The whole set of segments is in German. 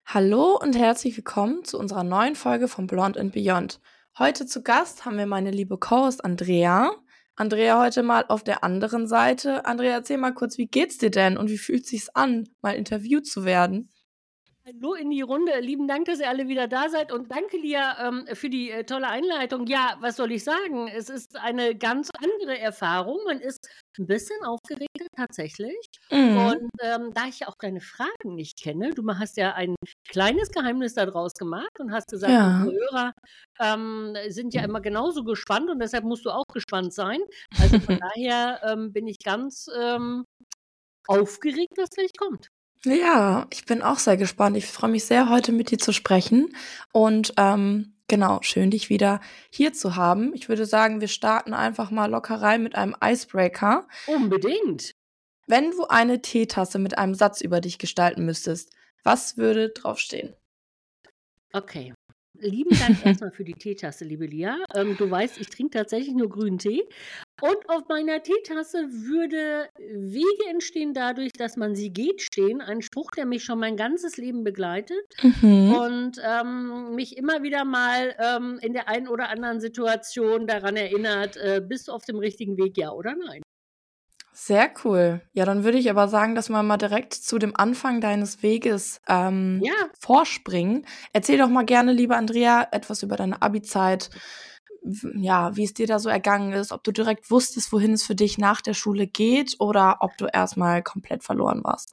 Hallo und herzlich willkommen zu unserer neuen Folge von Blonde and Beyond. Heute zu Gast haben wir meine liebe Co-Host Andrea. Andrea heute mal auf der anderen Seite. Andrea, erzähl mal kurz, wie geht's dir denn und wie fühlt sich's an, mal interviewt zu werden? Hallo in die Runde. Lieben Dank, dass ihr alle wieder da seid und danke, Lia, für die tolle Einleitung. Ja, was soll ich sagen? Es ist eine ganz andere Erfahrung. Man ist ein bisschen aufgeregter tatsächlich. Mhm. Und da ich ja auch deine Fragen nicht kenne, du hast ja ein kleines Geheimnis daraus gemacht und hast gesagt, Ja. unsere Hörer sind ja immer genauso gespannt und deshalb musst du auch gespannt sein. Also von daher bin ich ganz aufgeregt, was gleich kommt. Ja, ich bin auch sehr gespannt. Ich freue mich sehr, heute mit dir zu sprechen. Und genau, schön, dich wieder hier zu haben. Ich würde sagen, wir starten einfach mal locker rein mit einem Icebreaker. Unbedingt. Wenn du eine Teetasse mit einem Satz über dich gestalten müsstest, was würde draufstehen? Okay. Lieben Dank erstmal für die Teetasse, liebe Lia. Du weißt, ich trinke tatsächlich nur grünen Tee. Und auf meiner Teetasse würde Wege entstehen dadurch, dass man sie geht stehen. Ein Spruch, der mich schon mein ganzes Leben begleitet Mhm. und mich immer wieder mal in der einen oder anderen Situation daran erinnert, bist du auf dem richtigen Weg, ja oder nein? Sehr cool. Ja, dann würde ich aber sagen, dass wir mal direkt zu dem Anfang deines Weges Ja, vorspringen. Erzähl doch mal gerne, liebe Andrea, etwas über deine Abi-Zeit. Ja, wie es dir da so ergangen ist, ob du direkt wusstest, wohin es für dich nach der Schule geht oder ob du erstmal komplett verloren warst.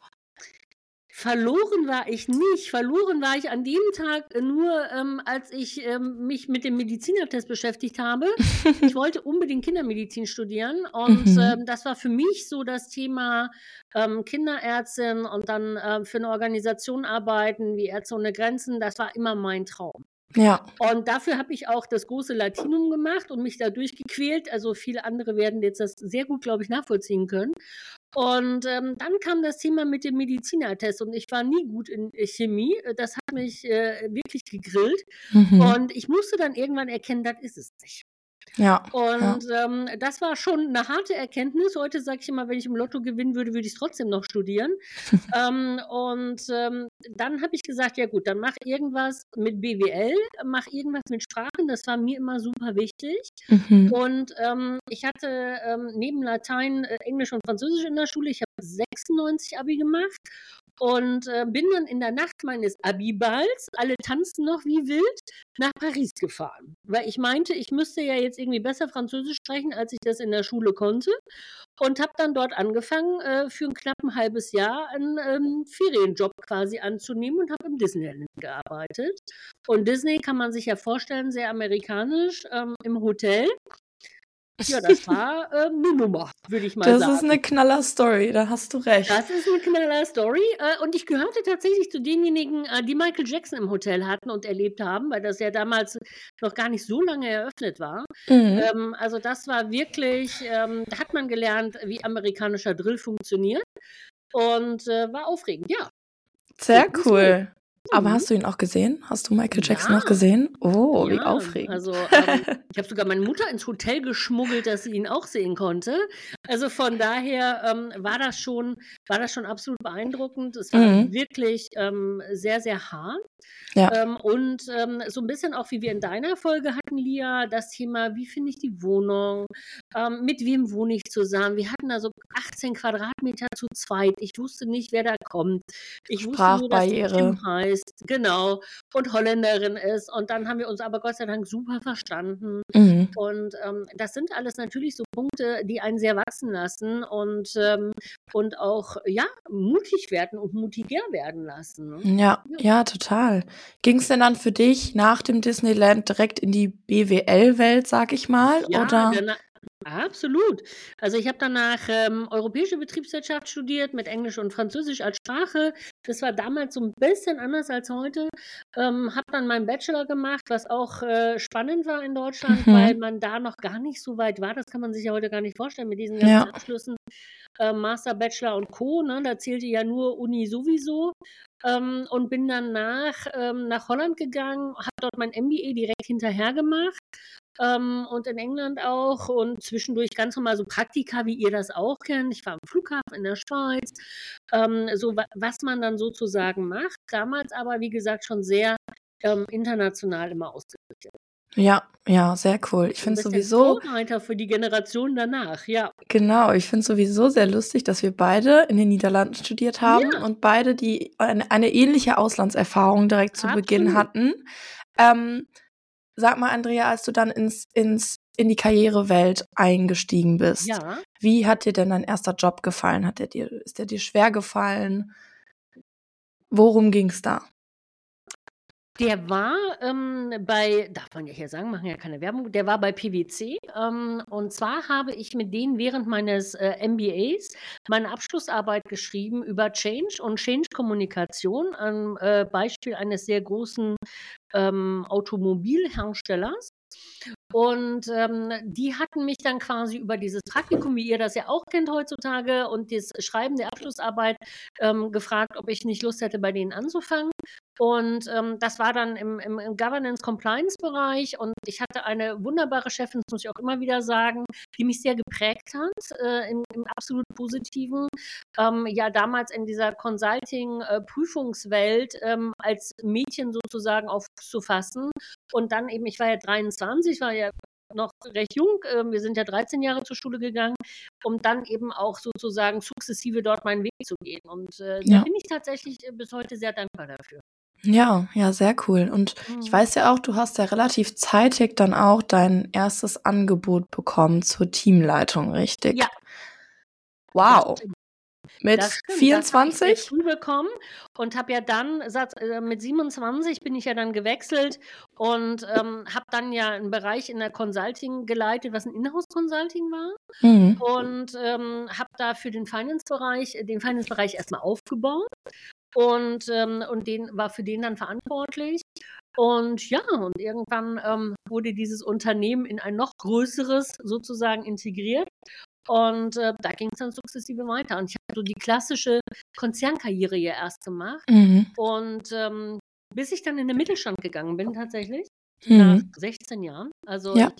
verloren war ich nicht. Verloren war ich an dem Tag nur, als ich mich mit dem Medizinertest beschäftigt habe. Ich wollte unbedingt Kindermedizin studieren und Mhm. das war für mich so das Thema Kinderärztin und dann für eine Organisation arbeiten wie Ärzte ohne Grenzen. Das war immer mein Traum. Ja. Und dafür habe ich auch das große Latinum gemacht und mich da durchgequält. Also viele andere werden jetzt das sehr gut, glaube ich, nachvollziehen können. Und dann kam das Thema mit dem Medizinertest und ich war nie gut in Chemie. Das hat mich wirklich gegrillt. Mhm. Und ich musste dann irgendwann erkennen, das ist es nicht. Ja. Ja. Und das war schon eine harte Erkenntnis. Heute sage ich immer, wenn ich im Lotto gewinnen würde, würde ich es trotzdem noch studieren. Dann habe ich gesagt, ja gut, dann mach irgendwas mit BWL, mach irgendwas mit Sprachen. Das war mir immer super wichtig. Mhm. Und ich hatte neben Latein, Englisch und Französisch in der Schule. Ich habe 96 Abi gemacht und bin dann in der Nacht meines Abiballs, alle tanzten noch wie wild, nach Paris gefahren. Weil ich meinte, ich müsste ja jetzt irgendwie besser Französisch sprechen, als ich das in der Schule konnte. Und habe dann dort angefangen, für ein knapp ein halbes Jahr einen Ferienjob quasi anzunehmen und habe im Disneyland gearbeitet. Und Disney kann man sich ja vorstellen, sehr amerikanisch, im Hotel. Ja, das war 'ne Nummer, würde ich mal Das ist sagen. eine Knaller-Story, da hast du recht. Das ist 'ne Knaller-Story, und ich gehörte tatsächlich zu denjenigen, die Michael Jackson im Hotel hatten und erlebt haben, weil das ja damals noch gar nicht so lange eröffnet war. Mhm. Also, das war wirklich da hat man gelernt, wie amerikanischer Drill funktioniert und war aufregend, ja, so Sehr ist so. cool. Aber Mhm. hast du ihn auch gesehen? Hast du Michael Jackson auch Ja. gesehen? Oh, wie Ja, aufregend. also, ich habe sogar meine Mutter ins Hotel geschmuggelt, dass sie ihn auch sehen konnte. Also, von daher, war das schon absolut beeindruckend. Es war Mhm. wirklich, sehr, sehr hart. Ja. So ein bisschen auch, wie wir in deiner Folge hatten, Lia, das Thema: Wie finde ich die Wohnung? Mit wem wohne ich zusammen? Wir hatten da so 18 Quadratmeter zu zweit. Ich wusste nicht, wer da kommt. Ich wusste nur, dass die Kim Sprachbarriere. heißt, genau, und Holländerin ist. Und dann haben wir uns aber Gott sei Dank super verstanden. Mhm. Und das sind alles natürlich so Punkte, die einen sehr wachsen lassen und auch, ja, mutig werden und mutiger werden lassen, ne? Ja, Ja. ja, total. Ging's denn dann für dich nach dem Disneyland direkt in die BWL-Welt, sag ich mal, Ja, oder? dana absolut. Also, ich habe danach Europäische Betriebswirtschaft studiert mit Englisch und Französisch als Sprache. Das war damals so 'n bisschen anders als heute. Habe dann meinen Bachelor gemacht, was auch spannend war in Deutschland, weil Mhm. man da noch gar nicht so weit war. Das kann man sich ja heute gar nicht vorstellen mit diesen ganzen Ja. Abschlüssen, Master, Bachelor und Co., ne? Da zählte ja nur Uni sowieso. und bin dann nach Holland gegangen, habe dort mein MBA direkt hinterher gemacht. Und in England auch und zwischendurch ganz normal so Praktika, wie ihr das auch kennt. Ich war am Flughafen in der Schweiz, so was man dann sozusagen macht. Damals aber, wie gesagt, schon sehr international immer ausgerichtet. Ja, ja, sehr cool. Ich Du finde bist ein sowieso, Vorreiter für die Generation danach, ja. genau, ich finde sowieso sehr lustig, dass wir beide in den Niederlanden studiert haben Ja, und beide eine ähnliche Auslandserfahrung direkt zu Beginn absolut. hatten. Ähm, Sag mal, Andrea, als du dann in die Karrierewelt eingestiegen bist, Ja. wie hat dir denn dein erster Job gefallen? Ist der dir schwer gefallen? Worum ging's da? Der war darf man ja hier sagen, machen ja keine Werbung, der war bei PwC. Und zwar habe ich mit denen während meines MBAs meine Abschlussarbeit geschrieben über Change und Change-Kommunikation am Beispiel eines sehr großen Automobilherstellers. Und die hatten mich dann quasi über dieses Praktikum, wie ihr das ja auch kennt heutzutage, und das Schreiben der Abschlussarbeit gefragt, ob ich nicht Lust hätte, bei denen anzufangen. Und das war dann im Governance-Compliance-Bereich. Und ich hatte eine wunderbare Chefin, das muss ich auch immer wieder sagen, die mich sehr geprägt hat, im absolut Positiven. Ja, damals in dieser Consulting-Prüfungswelt als Mädchen sozusagen aufzufassen. Und dann eben, ich war ja 23, war ja noch recht jung. Wir sind ja 13 Jahre zur Schule gegangen, um dann eben auch sozusagen sukzessive dort meinen Weg zu gehen. Und da Ja. bin ich tatsächlich bis heute sehr dankbar dafür. Ja, ja, sehr cool. Und ich weiß ja auch, du hast ja relativ zeitig dann auch dein erstes Angebot bekommen zur Teamleitung, richtig? Ja, Wow. das Mit stimmt. Das habe ich sehr 24? früh bekommen und habe ja dann, mit 27 bin ich ja dann gewechselt und habe dann ja einen Bereich in der Consulting geleitet, was ein Inhouse-Consulting war. Mhm. Und habe da für den Finance-Bereich erstmal aufgebaut und war für den dann verantwortlich. Und ja, und irgendwann wurde dieses Unternehmen in ein noch größeres sozusagen integriert. Und da ging es dann sukzessive weiter. Und ich habe so die klassische Konzernkarriere ja erst gemacht. Mhm. Und bis ich dann in den Mittelstand gegangen bin, tatsächlich, nach 16 Jahren. Also Ja.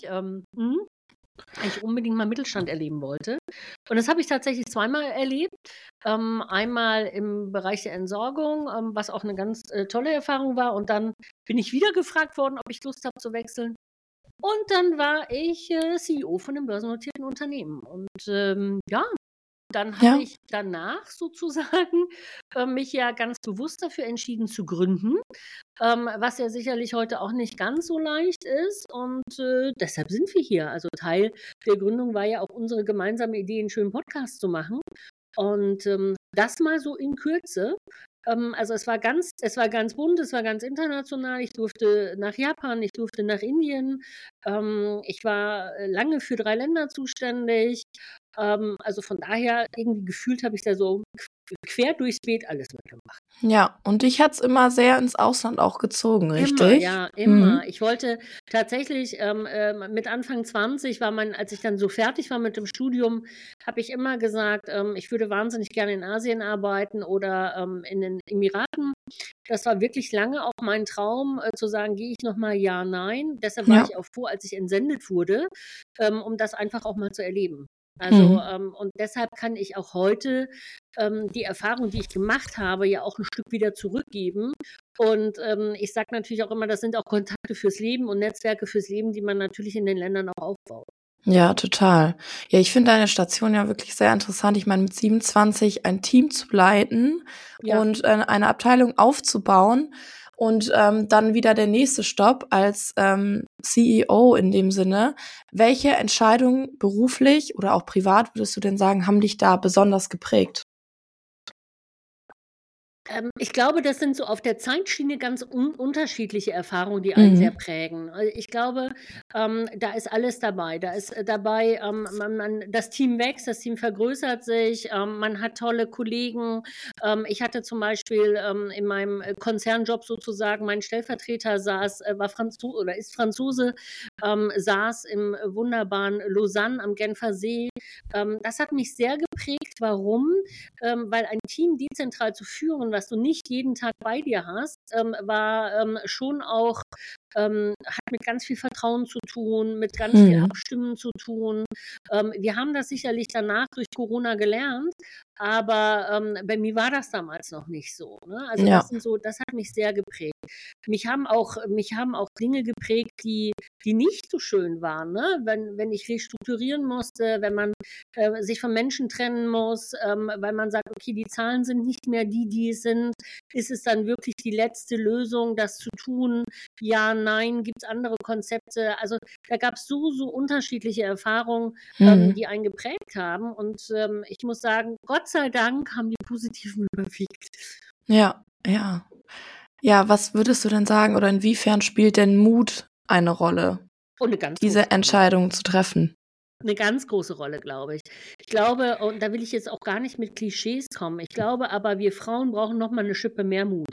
ich unbedingt mal Mittelstand erleben wollte. Und das habe ich tatsächlich zweimal erlebt. Einmal im Bereich der Entsorgung, was auch eine ganz tolle Erfahrung war. Und dann bin ich wieder gefragt worden, ob ich Lust habe zu wechseln. Und dann war ich CEO von einem börsennotierten Unternehmen. Und ja, dann habe Ja. ich danach sozusagen mich ja ganz bewusst dafür entschieden zu gründen, was ja sicherlich heute auch nicht ganz so leicht ist. Und deshalb sind wir hier. Also Teil der Gründung war ja auch unsere gemeinsame Idee, einen schönen Podcast zu machen. Und das mal so in Kürze. Also es war ganz bunt, es war ganz international. Ich durfte nach Japan, ich durfte nach Indien. Ich war lange für 3 Länder zuständig. Also von daher, irgendwie gefühlt habe ich da so quer durchs Beet alles mitgemacht. Ja, und dich hat's immer sehr ins Ausland auch gezogen, Immer, richtig? ja, immer. Ich wollte tatsächlich mit Anfang 20 als ich dann so fertig war mit dem Studium, habe ich immer gesagt, ich würde wahnsinnig gerne in Asien arbeiten oder in den Emiraten. Das war wirklich lange auch mein Traum, zu sagen, gehe ich noch mal, ja, nein. Deshalb war Ja. ich auch froh, als ich entsendet wurde, um das einfach auch mal zu erleben. Also, und deshalb kann ich auch heute die Erfahrung, die ich gemacht habe, ja auch ein Stück wieder zurückgeben. Und ich sage natürlich auch immer, das sind auch Kontakte fürs Leben und Netzwerke fürs Leben, die man natürlich in den Ländern auch aufbaut. Ja, total. Ja, ich finde deine Station ja wirklich sehr interessant. Ich meine, mit 27 ein Team zu leiten Ja. und eine Abteilung aufzubauen und dann wieder der nächste Stopp als CEO in dem Sinne. Welche Entscheidungen beruflich oder auch privat würdest du denn sagen, haben dich da besonders geprägt? Ich glaube, das sind so auf der Zeitschiene ganz unterschiedliche Erfahrungen, die einen sehr prägen. Ich glaube, Da ist alles dabei. Da ist dabei, das Team wächst, das Team vergrößert sich, man hat tolle Kollegen. Ich hatte zum Beispiel in meinem Konzernjob sozusagen, mein Stellvertreter war Franzose oder ist Franzose, saß im wunderbaren Lausanne am Genfer See. Das hat mich sehr geprägt. Warum? Weil ein Team dezentral zu führen, was du nicht jeden Tag bei dir hast, war schon auch hat mit ganz viel Vertrauen zu tun, mit ganz viel Abstimmen zu tun. Wir haben das sicherlich danach durch Corona gelernt, aber bei mir war das damals noch nicht so. Ne? Also Ja. das hat mich sehr geprägt. Mich haben auch Dinge geprägt, die nicht so schön waren. Ne? Wenn ich restrukturieren musste, wenn man sich von Menschen trennen muss, weil man sagt, okay, die Zahlen sind nicht mehr die es sind, ist es dann wirklich die letzte Lösung, das zu tun? Ja, nein, gibt es andere Konzepte? Also da gab es so unterschiedliche Erfahrungen, die einen geprägt haben. Und ich muss sagen, Gott sei Dank haben die positiven überwiegt. Ja, ja. Ja, was würdest du denn sagen oder inwiefern spielt denn Mut eine Rolle, Und eine ganz diese große Rolle. Entscheidung zu treffen? Eine ganz große Rolle, glaube ich. Ich glaube, und da will ich jetzt auch gar nicht mit Klischees kommen. Ich glaube aber, wir Frauen brauchen noch mal 'ne Schippe mehr Mut,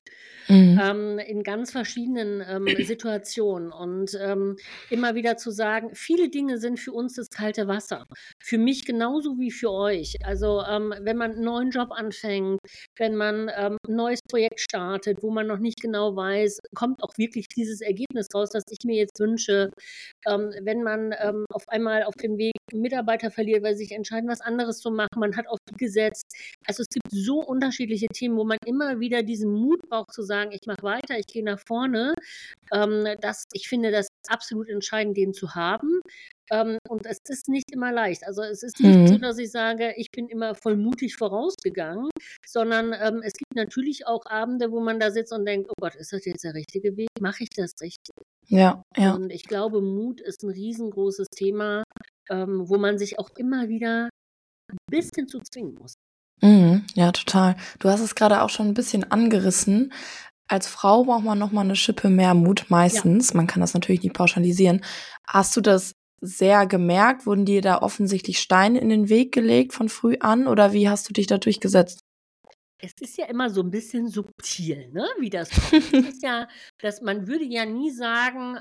in ganz verschiedenen Situationen. Und immer wieder zu sagen, viele Dinge sind für uns das kalte Wasser. Für mich genauso wie für euch. Also wenn man einen neuen Job anfängt, wenn man ein neues Projekt startet, wo man noch nicht genau weiß, kommt auch wirklich dieses Ergebnis raus, das ich mir jetzt wünsche. Wenn man auf einmal auf dem Weg Mitarbeiter verliert, weil sie sich entscheiden, was anderes zu machen, man hat auf die gesetzt. Also es gibt so unterschiedliche Themen, wo man immer wieder diesen Mut braucht zu sagen, ich mache weiter, ich gehe nach vorne. Ich finde das absolut entscheidend, den zu haben. Und es ist nicht immer leicht. Also es ist nicht so, dass ich sage, ich bin immer voll mutig vorausgegangen, sondern es gibt natürlich auch Abende, wo man da sitzt und denkt, oh Gott, ist das jetzt der richtige Weg? Mache ich das richtig? Ja, ja. Und ich glaube, Mut ist ein riesengroßes Thema, wo man sich auch immer wieder ein bisschen zu zwingen muss. Ja, total. Du hast es gerade auch schon ein bisschen angerissen. Als Frau braucht man noch mal 'ne Schippe mehr Mut meistens. Man kann das natürlich nicht pauschalisieren. Hast du das sehr gemerkt? Wurden dir da offensichtlich Steine in den Weg gelegt von früh an oder wie hast du dich da durchgesetzt? Es ist ja immer so ein bisschen subtil, ne, wie das kommt. Es ist ja man würde ja nie sagen,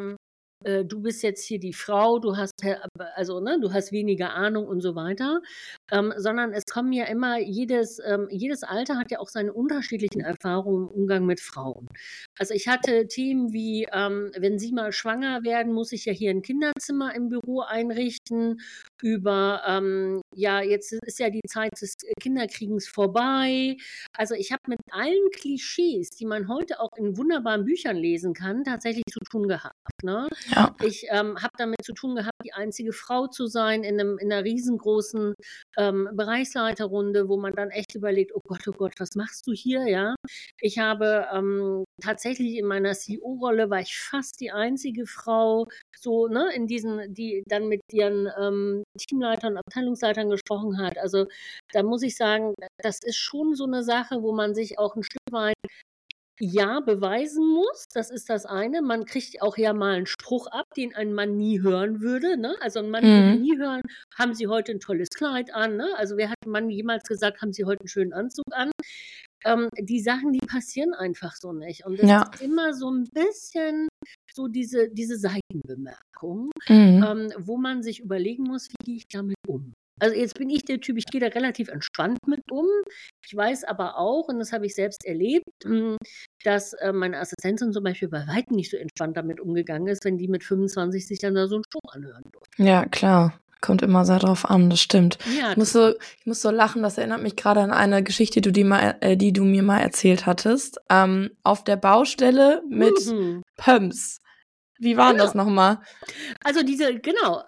du bist jetzt hier die Frau, du hast also, ne, du hast weniger Ahnung und so weiter, sondern es kommen ja immer jedes Alter hat ja auch seine unterschiedlichen Erfahrungen im Umgang mit Frauen. Also, ich hatte Themen wie, wenn Sie mal schwanger werden, muss ich ja hier ein Kinderzimmer im Büro einrichten, über, ja, jetzt ist ja die Zeit des Kinderkriegens vorbei. Also, ich habe mit allen Klischees, die man heute auch in wunderbaren Büchern lesen kann, tatsächlich zu tun gehabt, ne? Ja. Ich habe damit zu tun gehabt, die einzige Frau zu sein in 'ner riesengroßen Bereichsleiterrunde, wo man dann echt überlegt: oh Gott, was machst du hier?", ja? Ich habe tatsächlich in meiner CEO-Rolle war ich fast die einzige Frau, so, ne, die dann mit ihren Teamleitern, Abteilungsleitern gesprochen hat. Also da muss ich sagen, das ist schon so eine Sache, wo man sich auch ein Stück weit ja, beweisen muss, das ist das eine. Man kriegt auch ja mal einen Spruch ab, den ein Mann nie hören würde, ne? Also, ein Mann würde nie hören: „Haben Sie heute ein tolles Kleid an", ne? Also, wer hat 'n Mann jemals gesagt: „Haben Sie heute einen schönen Anzug an?" Die Sachen, die passieren einfach so nicht. Und es Ja. ist immer so ein bisschen so diese Seitenbemerkung, wo man sich überlegen muss: „Wie gehe ich damit um?" Also, jetzt bin ich der Typ, ich gehe da relativ entspannt mit um. Ich weiß aber auch, und das habe ich selbst erlebt, dass meine Assistentin zum Beispiel bei weitem nicht so entspannt damit umgegangen ist, wenn die mit 25 sich dann da so 'n Spruch anhören durfte. Ja, klar. Kommt immer sehr drauf an, das stimmt. Ja, Ich muss so lachen, das erinnert mich gerade an eine Geschichte, die du mir mal erzählt hattest. Auf der Baustelle mit Mhm. Pumps. Wie war 'n das noch mal? Also genau,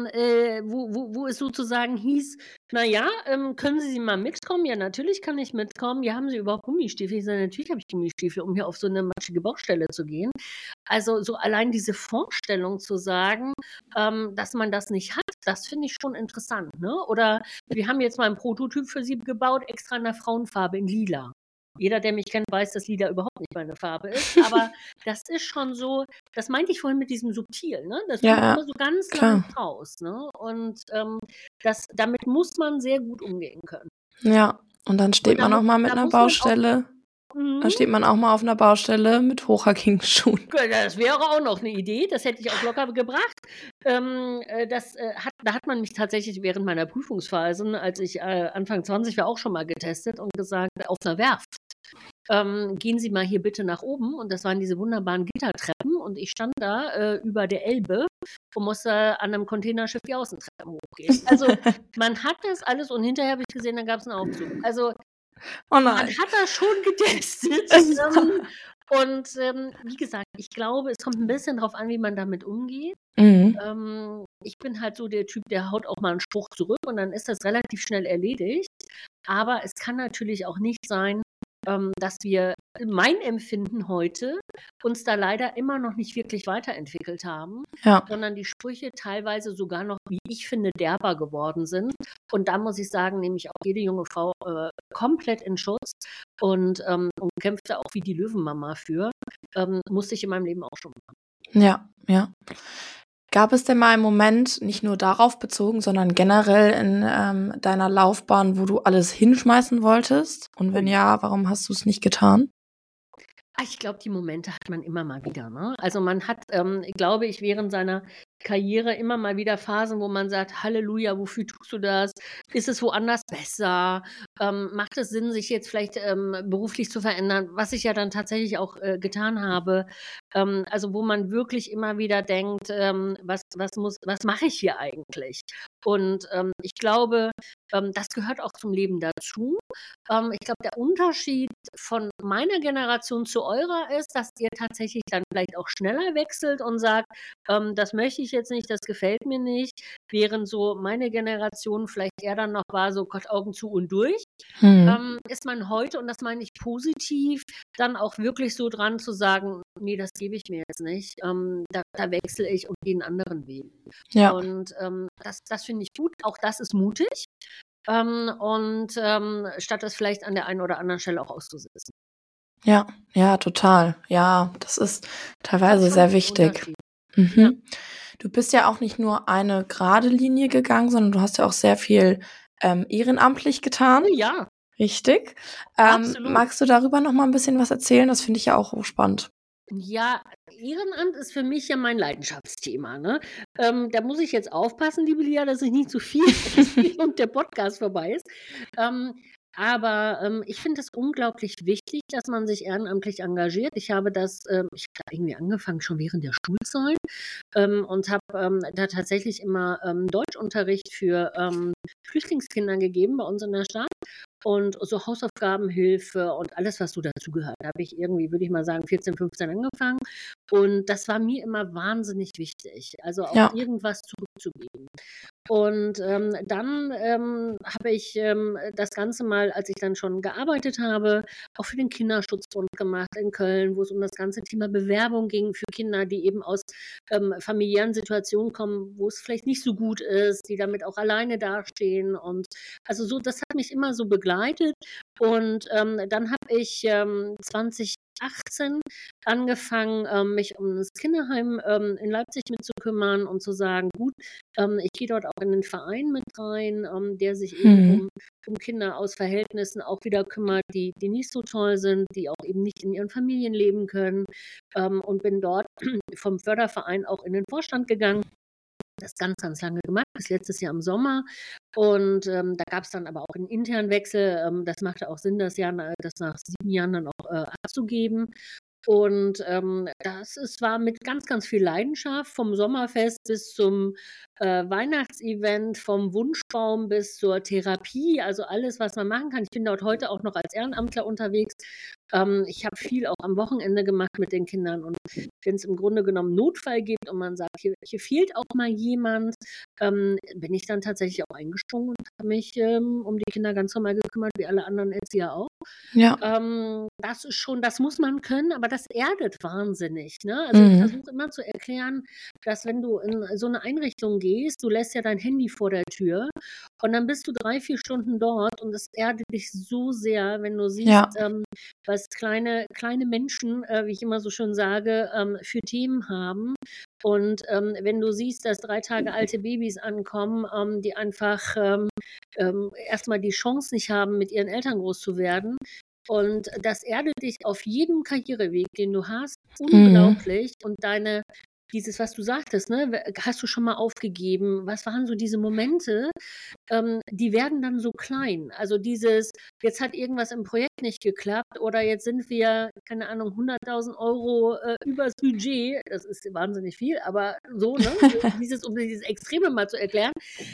wo es sozusagen hieß: „Na ja, können Sie mal mitkommen?" „Ja, natürlich kann ich mitkommen." „Ja, haben Sie überhaupt Gummistiefel?" Ich sage: „Natürlich habe ich Gummistiefel, um hier auf so 'ne matschige Baustelle zu gehen." Also, so allein diese Vorstellung zu sagen, dass man das nicht hat, das finde ich schon interessant, ne? Oder wir haben jetzt mal 'n Prototyp für Sie gebaut, extra in der Frauenfarbe in Lila. Jeder, der mich kennt, weiß, dass lila überhaupt nicht meine Farbe ist. Aber das ist schon so, das meinte ich vorhin mit diesem Subtil, ne? Das kommt Ja, immer so ganz klar. leicht raus, ne? Und damit muss man sehr gut umgehen können. Ja, und dann steht Und man auch mal mit da einer muss man auch, Baustelle. Dann steht man auch mal auf einer Baustelle mit hochhackigen Schuhen. das wäre auch noch eine Idee, das hätte ich auch locker gebracht. Da hat man mich tatsächlich während meiner Prüfungsphasen, als ich Anfang 20 war, auch schon mal getestet und gesagt, auf einer Werft. Gehen Sie mal hier bitte nach oben. Und das waren diese wunderbaren Gittertreppen. Und ich stand da über der Elbe und musste an einem Containerschiff die Außentreppen hochgehen. Also man hat das alles und hinterher habe ich gesehen, da gab es einen Aufzug. Also Oh man nein. hat das schon getestet. Und wie gesagt, ich glaube, es kommt ein bisschen drauf an, wie man damit umgeht. Ich bin halt so der Typ, der haut auch mal einen Spruch zurück und dann ist das relativ schnell erledigt. Aber es kann natürlich auch nicht sein, dass wir, mein Empfinden heute, uns da leider immer noch nicht wirklich weiterentwickelt haben, Ja. sondern die Sprüche teilweise sogar noch, wie ich finde, derber geworden sind. Und da muss ich sagen, nehme ich auch jede junge Frau komplett in Schutz und kämpfe da auch wie die Löwenmama für. Musste ich in meinem Leben auch schon machen. Ja, ja. Gab es denn mal einen Moment, nicht nur darauf bezogen, sondern generell in deiner Laufbahn, wo du alles hinschmeißen wolltest? Und wenn ja, warum hast du es nicht getan? Ich glaube, die Momente hat man immer mal wieder, ne? Also man hat, glaube ich, während seiner Karriere immer mal wieder Phasen, wo man sagt, Halleluja, wofür tust du das? Ist es woanders besser? Macht es Sinn, sich jetzt vielleicht beruflich zu verändern? Was ich ja dann tatsächlich auch getan habe. Also wo man wirklich immer wieder denkt, was mache ich hier eigentlich? Und ich glaube, das gehört auch zum Leben dazu. Ich glaube, der Unterschied von meiner Generation zu eurer ist, dass ihr tatsächlich dann vielleicht auch schneller wechselt und sagt, das möchte ich jetzt nicht, das gefällt mir nicht, während so meine Generation vielleicht eher dann noch war, so Gott, Augen zu und durch. Ist man heute, und das meine ich positiv, dann auch wirklich so dran zu sagen, nee, das gebe ich mir jetzt nicht, da wechsle ich und gehe einen anderen Weg. Ja. Und das finde ich gut, auch das ist mutig. Statt das vielleicht an der einen oder anderen Stelle auch auszusetzen. Ja, ja, total. Ja, das ist teilweise sehr wichtig. Ja. Du bist ja auch nicht nur eine gerade Linie gegangen, sondern du hast ja auch sehr viel ehrenamtlich getan. Oh ja. Richtig. Absolut. Magst du darüber noch mal ein bisschen was erzählen? Das finde ich ja auch hochspannend. Ja, Ehrenamt ist für mich ja mein Leidenschaftsthema, ne? Da muss ich jetzt aufpassen, liebe Lia, dass ich nicht zu viel erzähle und der Podcast vorbei ist. Aber ich finde es unglaublich wichtig, dass man sich ehrenamtlich engagiert. Ich habe da irgendwie angefangen schon während der Schulzeit und habe da tatsächlich immer Deutschunterricht für Flüchtlingskinder gegeben bei uns in der Stadt. Und so Hausaufgabenhilfe und alles, was so dazugehört. Da habe ich irgendwie, würde ich mal sagen, 14, 15 angefangen. Und das war mir immer wahnsinnig wichtig, also auch irgendwas zurückzugeben. Und dann habe ich das Ganze mal, als ich dann schon gearbeitet habe, auch für den Kinderschutzbund gemacht in Köln, wo es um das ganze Thema Bewerbung ging für Kinder, die eben aus familiären Situationen kommen, wo es vielleicht nicht so gut ist, die damit auch alleine dastehen. Und also so, das hat mich immer so begleitet. Und dann habe ich 2018 angefangen, mich um das Kinderheim in Leipzig mitzukümmern und zu sagen, gut, ich gehe dort auch in den Verein mit rein, der sich eben um Kinder aus Verhältnissen auch wieder kümmert, die nicht so toll sind, die auch eben nicht in ihren Familien leben können, und bin dort vom Förderverein auch in den Vorstand gegangen. Das ganz, ganz lange gemacht, bis letztes Jahr im Sommer. Und da gab es dann aber auch einen internen Wechsel. Das machte auch Sinn, das nach 7 Jahren dann auch abzugeben. Und war mit ganz, ganz viel Leidenschaft, vom Sommerfest bis zum Weihnachtsevent, vom Wunschbaum bis zur Therapie, also alles, was man machen kann. Ich bin dort heute auch noch als Ehrenamtler unterwegs. Ich habe viel auch am Wochenende gemacht mit den Kindern. Und wenn es im Grunde genommen Notfall gibt und man sagt, hier fehlt auch mal jemand, bin ich dann tatsächlich auch eingesprungen und habe mich um die Kinder ganz normal gekümmert, wie alle anderen Erzieher auch. Ja. Das ist schon, das muss man können, aber das erdet wahnsinnig, ne? Also ich versuche immer zu erklären, dass wenn du in so eine Einrichtung gehst, du lässt ja dein Handy vor der Tür Und dann bist du 3, 4 Stunden dort und es erdet dich so sehr, wenn du siehst, Ja. was kleine Menschen, wie ich immer so schön sage, für Themen haben. Und wenn du siehst, dass 3 Tage alte Babys ankommen, die einfach erstmal die Chance nicht haben, mit ihren Eltern groß zu werden. Und das erdet dich auf jedem Karriereweg, den du hast, unglaublich. Und dieses, was du sagtest, ne, hast du schon mal aufgegeben? Was waren so diese Momente? Die werden dann so klein. Also dieses, jetzt hat irgendwas im Projekt nicht geklappt oder jetzt sind wir, keine Ahnung, 100.000 Euro übers Budget. Das ist wahnsinnig viel, aber so, ne? Um dieses Extreme mal zu erklären.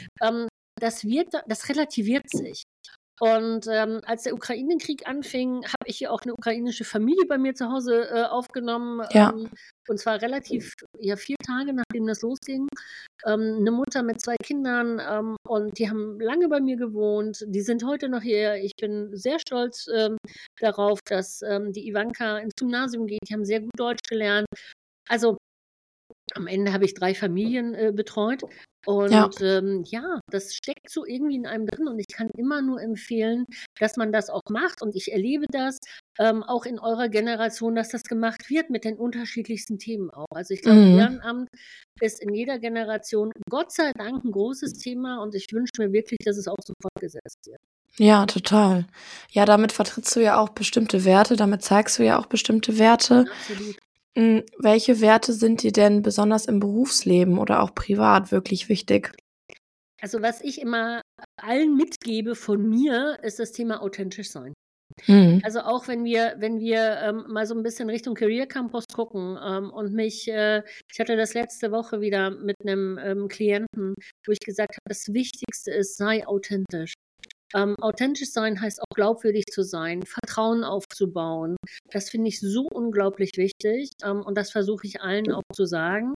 Das relativiert sich. Und als der Ukraine-Krieg anfing, habe ich hier auch eine ukrainische Familie bei mir zu Hause aufgenommen. Ja. Und zwar relativ 4 Tage, nachdem das losging. Eine Mutter mit 2 Kindern und die haben lange bei mir gewohnt. Die sind heute noch hier. Ich bin sehr stolz darauf, dass die Ivanka ins Gymnasium geht. Die haben sehr gut Deutsch gelernt. Also am Ende habe ich 3 Familien betreut. Und das steckt so irgendwie in einem drin und ich kann immer nur empfehlen, dass man das auch macht. Und ich erlebe das auch in eurer Generation, dass das gemacht wird mit den unterschiedlichsten Themen auch. Also ich glaube, Ehrenamt ist in jeder Generation Gott sei Dank ein großes Thema und ich wünsche mir wirklich, dass es auch so fortgesetzt wird. Ja, total. Ja, damit vertrittst du ja auch bestimmte Werte, damit zeigst du ja auch bestimmte Werte. Absolut. Welche Werte sind dir denn besonders im Berufsleben oder auch privat wirklich wichtig? Also was ich immer allen mitgebe von mir, ist das Thema authentisch sein. Also auch wenn wir mal so ein bisschen Richtung Career Campus gucken und ich hatte das letzte Woche wieder mit einem Klienten, wo ich gesagt habe, das Wichtigste ist, sei authentisch. Authentisch sein heißt auch glaubwürdig zu sein, Vertrauen aufzubauen. Das finde ich so unglaublich wichtig und das versuche ich allen auch zu sagen.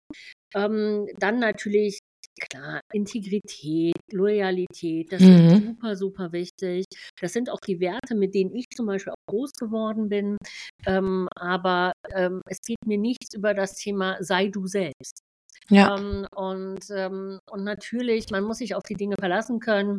Dann natürlich, klar, Integrität, Loyalität, das ist super, super wichtig. Das sind auch die Werte, mit denen ich zum Beispiel auch groß geworden bin. Aber es geht mir nichts über das Thema sei du selbst. Ja. Und natürlich, man muss sich auf die Dinge verlassen können.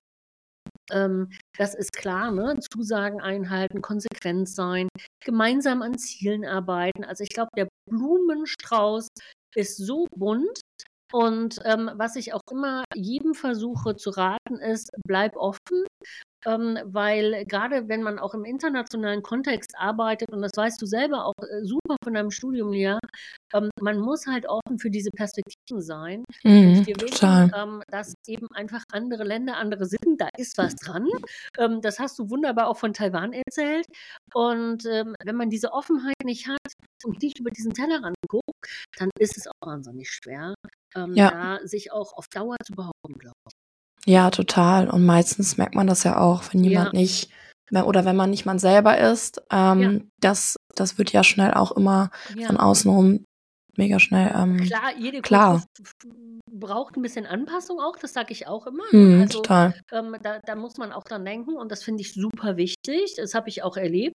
Das ist klar, ne? Zusagen einhalten, konsequent sein, gemeinsam an Zielen arbeiten. Also ich glaube, der Blumenstrauß ist so bunt. Und was ich auch immer jedem versuche zu raten ist, bleib offen. Weil gerade wenn man auch im internationalen Kontext arbeitet, und das weißt du selber auch super von deinem Studium, Lia, man muss halt offen für diese Perspektiven sein. Und wir Total. wissen, dass eben einfach andere Länder, andere Sitten, da ist was dran. Das hast du wunderbar auch von Taiwan erzählt. Und wenn man diese Offenheit nicht hat und nicht über diesen Tellerrand guckt, dann ist es auch wahnsinnig schwer, da sich auch auf Dauer zu behaupten, glaube ich. Ja, total. Und meistens merkt man das ja auch, wenn jemand nicht, oder wenn man nicht man selber ist, das wird ja schnell auch immer von außenrum mega schnell Klar, jede klar. Kultur braucht ein bisschen Anpassung auch, das sage ich auch immer. Ne? Also Total. da muss man auch dran denken und das finde ich super wichtig. Das habe ich auch erlebt.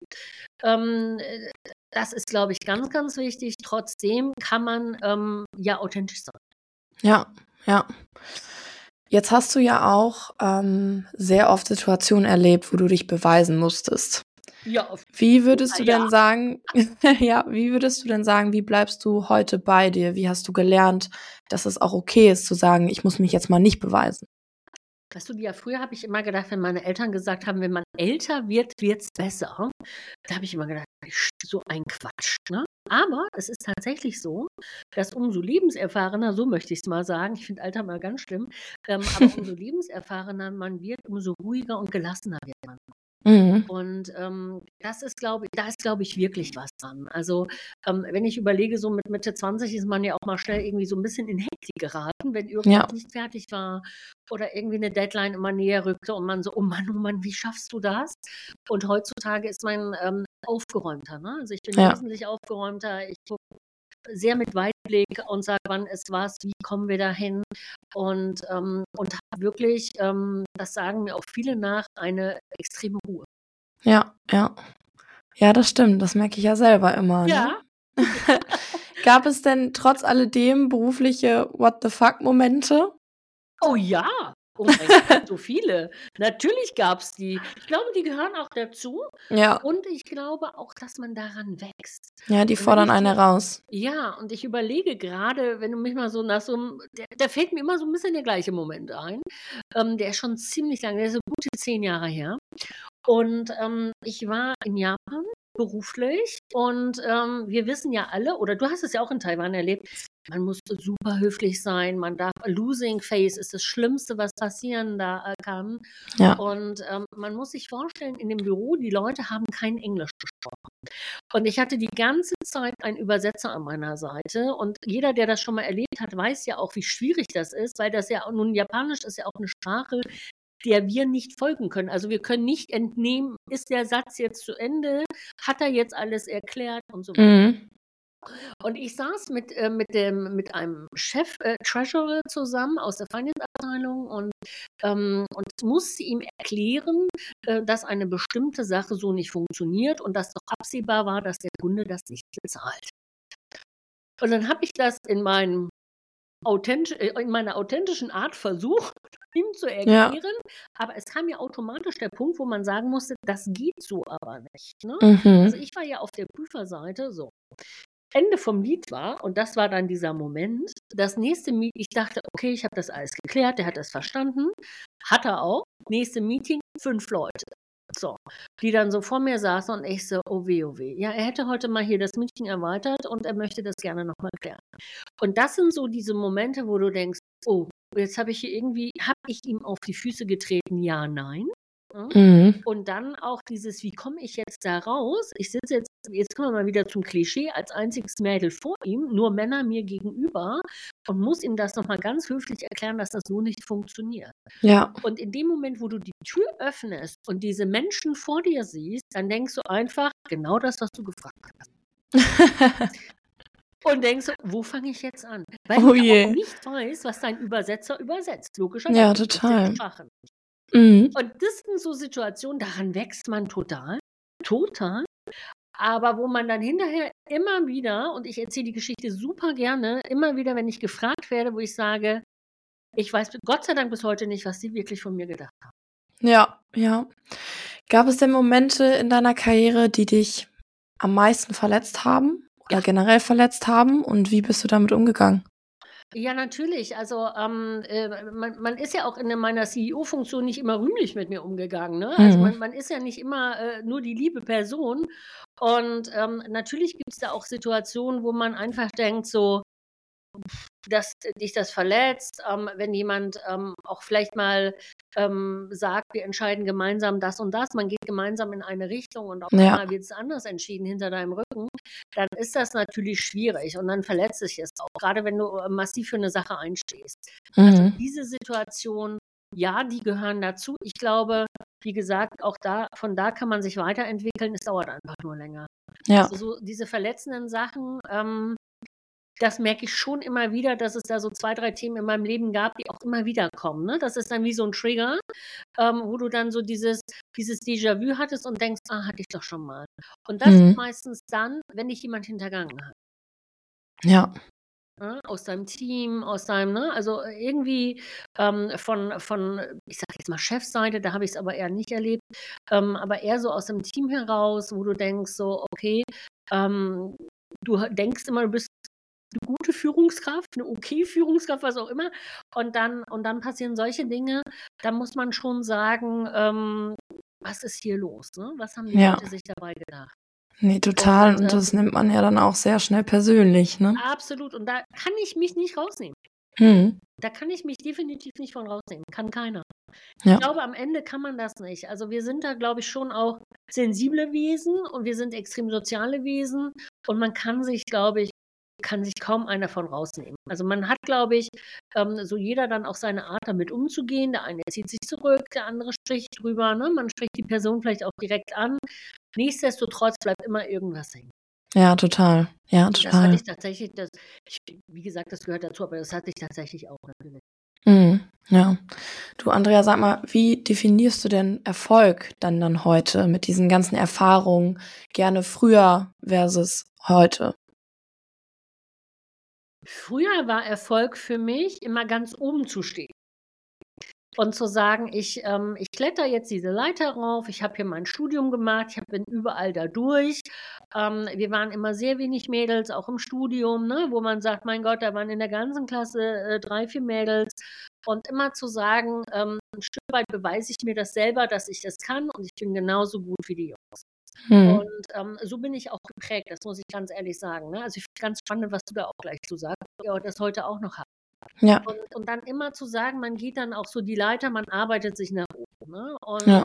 Das ist, glaube ich, ganz, ganz wichtig. Trotzdem kann man authentisch sein. Ja, ja. Jetzt hast du ja auch sehr oft Situationen erlebt, wo du dich beweisen musstest. Ja, Wie würdest du denn sagen, wie bleibst du heute bei dir? Wie hast du gelernt, dass es auch okay ist zu sagen, ich muss mich jetzt mal nicht beweisen? Weißt du, früher habe ich immer gedacht, wenn meine Eltern gesagt haben, wenn man älter wird, wird's besser. Da habe ich immer gedacht, so ein Quatsch, ne? Aber es ist tatsächlich so, dass umso lebenserfahrener, so möchte ich es mal sagen, ich finde Alter mal ganz schlimm, aber umso lebenserfahrener man wird, umso ruhiger und gelassener wird man. Und das ist, glaube ich, wirklich was dran. Also wenn ich überlege, so mit Mitte 20 ist man ja auch mal schnell irgendwie so ein bisschen in Hektik geraten, wenn irgendwas nicht fertig war oder irgendwie eine Deadline immer näher rückte und man so, oh Mann, wie schaffst du das? Und heutzutage ist man aufgeräumter, ne? Also ich bin wesentlich aufgeräumter, ich gucke sehr mit Weitblick und sage, wann ist was, wie kommen wir dahin und habe wirklich, das sagen mir auch viele nach, eine extreme Ruhe. Ja, ja. Ja, das stimmt. Das merke ich ja selber immer. Ja. Ne? Gab es denn trotz alledem berufliche What-the-fuck-Momente? Oh ja, Oh mein Gott, so viele. Natürlich gab es die. Ich glaube, die gehören auch dazu. Ja, Und ich glaube auch, dass man daran wächst. ja, die Und wenn fordern ich einen so heraus. ja, und ich überlege gerade, wenn du mich mal so nach so 'm da fällt mir immer so ein bisschen der gleiche Moment ein. Der ist schon ziemlich lang, der ist so gute 10 Jahre her. Und, ich war in Japan beruflich und, wir wissen ja alle oder du hast es ja auch in Taiwan erlebt, man muss super höflich sein, man darf losing face ist das Schlimmste, was passieren da kann. Ja. Und, man muss sich vorstellen, in dem Büro, die Leute haben kein Englisch gesprochen. Und ich hatte die ganze Zeit einen Übersetzer an meiner Seite und jeder, der das schon mal erlebt hat, weiß ja auch, wie schwierig das ist, weil das ja nun Japanisch ist ja auch eine Sprache, der wir nicht folgen können. Also, wir können nicht entnehmen, ist der Satz jetzt zu Ende? Hat er jetzt alles erklärt und so weiter. Mhm. Und ich saß mit einem Chef, Treasurer zusammen aus der Finance-Abteilung und musste ihm erklären, dass eine bestimmte Sache so nicht funktioniert und dass doch absehbar war, dass der Kunde das nicht bezahlt. Und dann habe ich das in meiner authentischen Art versucht, ihm zu Ja. erklären, aber es kam ja automatisch der Punkt, wo man sagen musste: „Das geht so aber nicht“, ne? Also, Mhm. ich war ja auf der Prüferseite, so. Ende vom Lied war und das war dann dieser Moment, das nächste Meet ich dachte: „Okay, ich habe das alles geklärt, der hat das verstanden.“ Hat er auch. Nächste Meeting, 5 Leute. So, die dann so vor mir saßen und ich so: „Oh weh, oh weh.“ Ja, er hätte heute mal hier das Meeting erweitert und er möchte das gerne noch mal klären. Und das sind so diese Momente, wo du denkst: „Oh, jetzt habe ich ihm auf die Füße getreten? Ja, nein.“ Ne? Mhm. Und dann auch dieses: „Wie komme ich jetzt da raus?“ Ich sitze jetzt kommen wir mal wieder zum Klischee, als einziges Mädel vor ihm, nur Männer mir gegenüber und muss ihm das noch mal ganz höflich erklären, dass das so nicht funktioniert. Ja. Und in dem Moment, wo du die Tür öffnest und diese Menschen vor dir siehst, dann denkst du einfach genau das, was du gefragt hast. Und denkst so: „Wo fange ich jetzt an?“ Weil du Oh ja auch je. nicht weißt, was dein Übersetzer übersetzt, logischerweise. Ja, Du sprichst ja die total. Sprache nicht. Mhm. Und das sind so Situationen, daran wächst man total, total. Aber wo man dann hinterher immer wieder und ich erzähle die Geschichte super gerne, immer wieder, wenn ich gefragt werde, wo ich sage: „Ich weiß Gott sei Dank bis heute nicht, was die wirklich von mir gedacht haben.“ Ja, ja. Gab es denn Momente in deiner Karriere, die dich am meisten verletzt haben oder Ja. generell verletzt haben und wie bist du damit umgegangen? Ja, natürlich. Also, man ist ja auch in meiner CEO-Funktion nicht immer rühmlich mit mir umgegangen, ne? Also, Mhm. man ist ja nicht immer, nur die liebe Person. Und, natürlich gibt es da auch Situationen, wo man einfach denkt so, dass dich das verletzt, wenn jemand, auch vielleicht mal, sagt: „Wir entscheiden gemeinsam das und das.“ Man geht gemeinsam in eine Richtung und auf Ja. einmal wird es anders entschieden hinter deinem Rücken. Dann ist das natürlich schwierig und dann verletzt sich es auch, grade wenn du, massiv für 'ne Sache einstehst. Also, Mhm. diese Situation, ja, die gehören dazu. Ich glaube, wie gesagt, auch da kann man sich weiterentwickeln. Es dauert einfach nur länger. Ja. Also, so diese verletzenden Sachen, das merke ich schon immer wieder, dass es da so 2, 3 Themen in meinem Leben gab, die auch immer wieder kommen, ne? Das ist dann wie so 'n Trigger, wo du dann so dieses Déjà-vu hattest und denkst: „Ah, hatte ich doch schon mal.“ Und das ist Mhm. meistens dann, wenn dich jemand hintergangen hat, Ja. ne? Aus deinem Team, aus deinem ne? Also, irgendwie, von, ich sage jetzt mal Chefseite, da habe ich's aber eher nicht erlebt, aber eher so aus dem Team heraus, wo du denkst so: „Okay, ähm, denkst immer, du bist 'ne gute Führungskraft, 'ne okay Führungskraft, was auch immer. Und dann passieren solche Dinge, da muss man schon sagen, was ist hier los, ne? Was haben die Ja. Leute sich dabei gedacht? Ne, total. Und, Und das nimmt man ja dann auch sehr schnell persönlich, ne? absolut. Und da kann ich mich nicht rausnehmen. Mhm. Da kann ich mich definitiv nicht von rausnehmen. Kann keiner. Ich Ja. glaube, am Ende kann man das nicht. Also, wir sind da, glaube ich, schon auch sensible Wesen und wir sind extrem soziale Wesen und man kann sich kaum einer von rausnehmen. Also, man hat, glaube ich, so jeder dann auch seine Art, damit umzugehen. Der eine zieht sich zurück, der andere spricht drüber, ne? Man spricht die Person vielleicht auch direkt an. Nichtsdestotrotz bleibt immer irgendwas hängen. Ja, total. Ja, Und das hatte total. ich tatsächlich wie gesagt, das gehört dazu, aber das hatte ich tatsächlich auch natürlich. Mhm. Ja. Du, Andrea, sag mal, wie definierst du denn Erfolg dann heute mit diesen ganzen Erfahrungen, gerne früher versus heute? Früher war Erfolg für mich, immer ganz oben zu stehen. Und zu sagen, ich kletter jetzt diese Leiter rauf, ich habe hier mein Studium gemacht, bin überall da durch. Wir waren immer sehr wenig Mädels, auch im Studium, ne, wo man sagt, mein Gott, da waren in der ganzen Klasse 3, 4 Mädels. Und immer zu sagen, ein Stück weit beweise ich mir das selber, dass ich das kann und ich bin genauso gut wie die Jungs. Und so bin ich auch geprägt, das muss ich ganz ehrlich sagen. Ne? Also ich finde es ganz spannend, was du da auch gleich zu sagst, ob ihr das heute auch noch habt. Ja, Und dann immer zu sagen, man geht dann auch so die Leiter, man arbeitet sich nach oben. Ne? Und ja.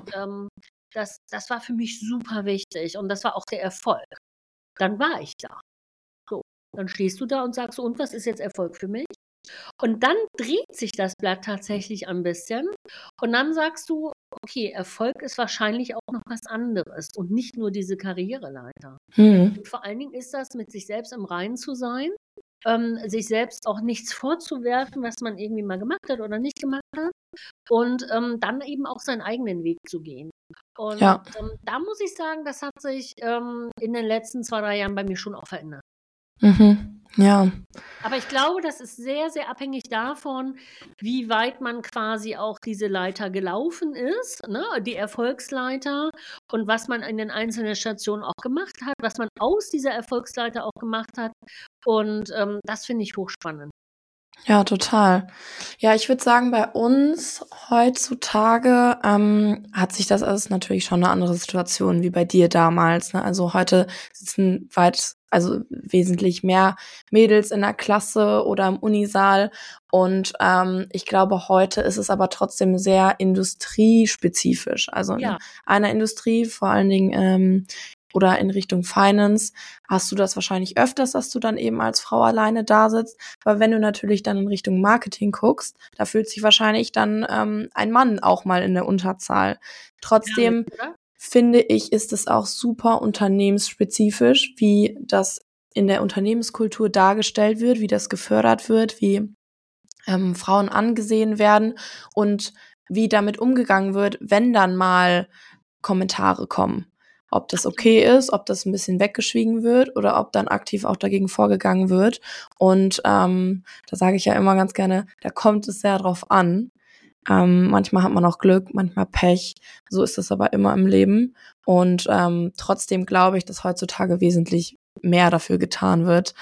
das war für mich super wichtig und das war auch der Erfolg. Dann war ich da. So, dann stehst du da und sagst so, und was ist jetzt Erfolg für mich? Und dann dreht sich das Blatt tatsächlich ein bisschen und dann sagst du, okay, Erfolg ist wahrscheinlich auch noch was anderes und nicht nur diese Karriereleiter. Mhm. Und vor allen Dingen ist das, mit sich selbst im Reinen zu sein, sich selbst auch nichts vorzuwerfen, was man irgendwie mal gemacht hat oder nicht gemacht hat und dann eben auch seinen eigenen Weg zu gehen. Und Ja. da muss ich sagen, das hat sich in den letzten 2, 3 Jahren bei mir schon auch verändert. Mhm. Ja. Aber ich glaube, das ist sehr, sehr abhängig davon, wie weit man quasi auch diese Leiter gelaufen ist, ne, die Erfolgsleiter und was man in den einzelnen Stationen auch gemacht hat, was man aus dieser Erfolgsleiter auch gemacht hat. Und das finde ich hochspannend. Ja, total. Ja, ich würde sagen, bei uns heutzutage hat sich das alles natürlich schon eine andere Situation wie bei dir damals. Ne? Also heute sitzen also wesentlich mehr Mädels in der Klasse oder im Unisaal. Und ich glaube, heute ist es aber trotzdem sehr industriespezifisch. Also in Ja, einer Industrie, vor allen Dingen oder in Richtung Finance, hast du das wahrscheinlich öfters, dass du dann eben als Frau alleine da sitzt. Aber wenn du natürlich dann in Richtung Marketing guckst, da fühlt sich wahrscheinlich dann ein Mann auch mal in der Unterzahl. herrlich, Trotzdem oder? finde ich, ist es auch super unternehmensspezifisch, wie das in der Unternehmenskultur dargestellt wird, wie das gefördert wird, wie Frauen angesehen werden und wie damit umgegangen wird, wenn dann mal Kommentare kommen. Ob das okay ist, ob das ein bisschen weggeschwiegen wird oder ob dann aktiv auch dagegen vorgegangen wird. Und da sage ich ja immer ganz gerne, da kommt es sehr drauf an. Manchmal hat man auch Glück, manchmal Pech. So ist es aber immer im Leben. Und trotzdem glaube ich, dass heutzutage wesentlich mehr dafür getan wird,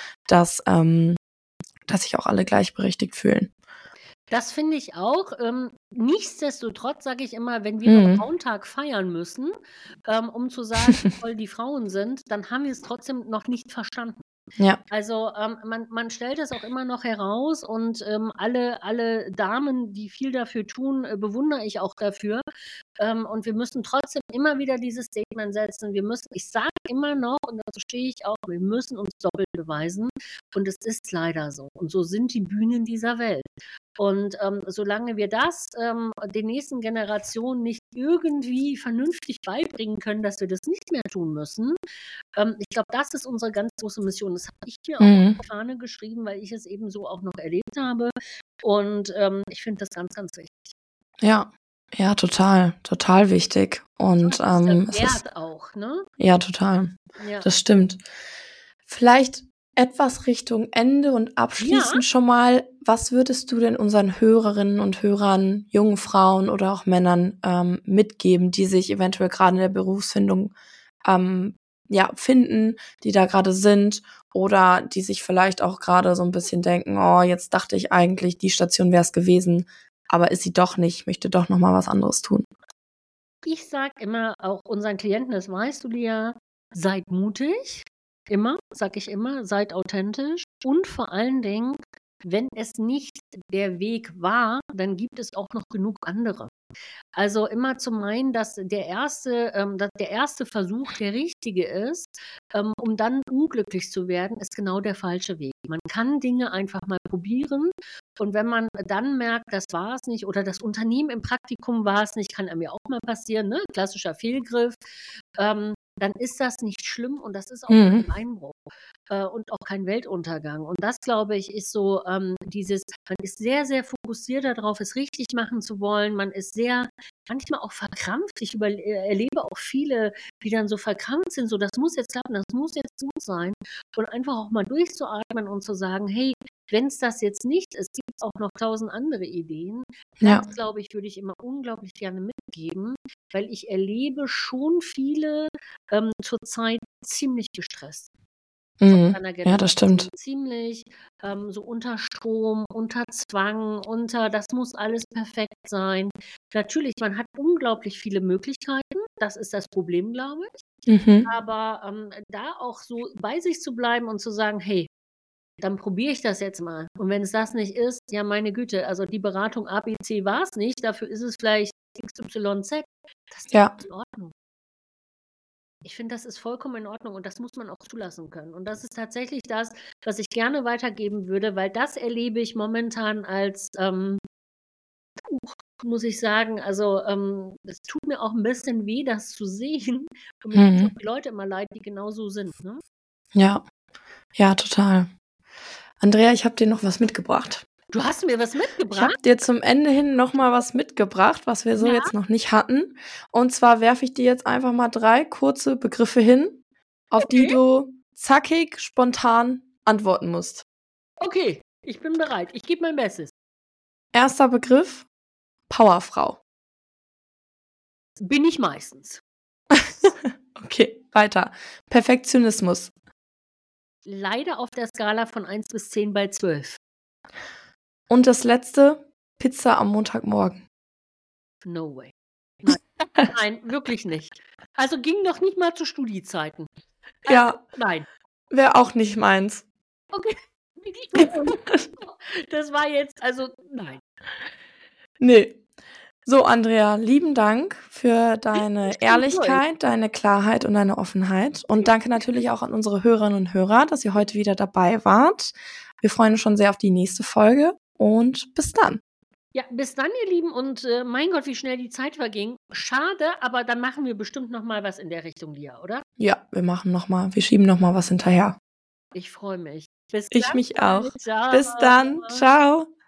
dass sich auch alle gleichberechtigt fühlen. Das finde ich auch. Nichtsdestotrotz sage ich immer, wenn wir noch Frauentag feiern müssen, um zu sagen, wie toll die Frauen sind, dann haben wir es trotzdem noch nicht verstanden. Ja. Also man stellt das auch immer noch heraus und alle Damen, die viel dafür tun, bewundere ich auch dafür. Und wir müssen trotzdem immer wieder dieses Statement setzen. Ich sage immer noch, und dazu stehe ich auch, wir müssen uns doppelt beweisen. Und es ist leider so. Und so sind die Bühnen dieser Welt. Und solange wir das den nächsten Generationen nicht irgendwie vernünftig beibringen können, dass wir das nicht mehr tun müssen, ich glaube, das ist unsere ganz große Mission. Das habe ich mir auch auf die Fahne geschrieben, weil ich es eben so auch noch erlebt habe. Und ich finde das ganz, ganz wichtig. Ja, ja, total, total wichtig. Und Das ist der es ist Wert auch, ne? ja total. Ja. Das stimmt. Vielleicht etwas Richtung Ende und Ja, abschließend schon mal, was würdest du denn unseren Hörerinnen und Hörern, jungen Frauen oder auch Männern mitgeben, die sich eventuell gerade in der Berufsfindung finden, die da gerade sind oder die sich vielleicht auch gerade so ein bisschen denken, oh, jetzt dachte ich eigentlich, die Station wäre es gewesen, aber ist sie doch nicht, ich möchte doch noch mal was anderes tun. ich sage immer auch unseren Klienten, das weißt du ja, seid mutig. Immer, sage ich immer, seid authentisch. Und vor allen Dingen, wenn es nicht der Weg war, dann gibt es auch noch genug andere. Also immer zu meinen, dass der erste Versuch der richtige ist, um dann unglücklich zu werden, ist genau der falsche Weg. Man kann Dinge einfach mal probieren und wenn man dann merkt, das war es nicht oder das Unternehmen im Praktikum war es nicht, kann einem ja auch mal passieren, ne? Klassischer Fehlgriff, dann ist das nicht schlimm und das ist auch kein Einbruch und auch kein Weltuntergang. Und das, glaube ich, ist so man ist sehr, sehr fokussiert darauf, es richtig machen zu wollen. Man ist sehr manchmal auch verkrampft. Ich erlebe auch viele, die dann so verkrampft sind, so das muss jetzt klappen, das muss jetzt gut sein. Und einfach auch mal durchzuatmen und zu sagen, hey, Wenn es das jetzt nicht ist, gibt es auch noch 1000 andere Ideen. Ja. Das, glaube ich, würde ich immer unglaublich gerne mitgeben, weil ich erlebe schon viele zurzeit ziemlich gestresst. Mhm. Einer Ja, das stimmt. ziemlich so unter Strom, unter Zwang, das muss alles perfekt sein. Natürlich, man hat unglaublich viele Möglichkeiten, das ist das Problem, glaube ich. Mhm. Aber da auch so bei sich zu bleiben und zu sagen, hey, dann probiere ich das jetzt mal. Und wenn es das nicht ist, ja, meine Güte, also die Beratung ABC war es nicht, dafür ist es vielleicht XYZ. Das ist Ja. in Ordnung. Ich finde, das ist vollkommen in Ordnung und das muss man auch zulassen können. Und das ist tatsächlich das, was ich gerne weitergeben würde, weil das erlebe ich momentan als, muss ich sagen, also es tut mir auch ein bisschen weh, das zu sehen. Und mir tun Mhm. die Leute immer leid, die genau so sind. Ne? Ja. Ja, total. Andrea, ich habe dir noch was mitgebracht. Du hast mir was Ich mitgebracht? habe dir zum Ende hin noch mal was mitgebracht, was wir so Ja. jetzt noch nicht hatten. Und zwar werfe ich dir jetzt einfach mal 3 kurze Begriffe hin, auf die Okay. du zackig, spontan antworten musst. Okay, ich bin bereit. Ich gebe mein Bestes. Erster Begriff: Powerfrau. Bin ich meistens. Okay, weiter. Perfektionismus. Leider auf der Skala von 1 bis 10 bei 12. Und das letzte: Pizza am Montagmorgen. No way. Nein, nein, wirklich nicht. Also ging noch nicht mal zu Studiezeiten. Also, Ja, nein. wäre auch nicht meins. Okay. Das war jetzt, also nein. Ne. So, Andrea, lieben Dank für deine Ich bin Ehrlichkeit, deine Klarheit und deine Offenheit. Und danke natürlich auch an unsere Hörerinnen und Hörer, dass ihr heute wieder dabei wart. Wir freuen uns schon sehr auf die nächste Folge und bis dann. Ja, bis dann, ihr Lieben. Und mein Gott, wie schnell die Zeit verging. Schade, aber dann machen wir bestimmt noch mal was in der Richtung, Lia, oder? Ja, wir schieben noch mal was hinterher. Ich freue mich. Bis Ich dann. mich auch. Ciao. Bis dann. Ciao.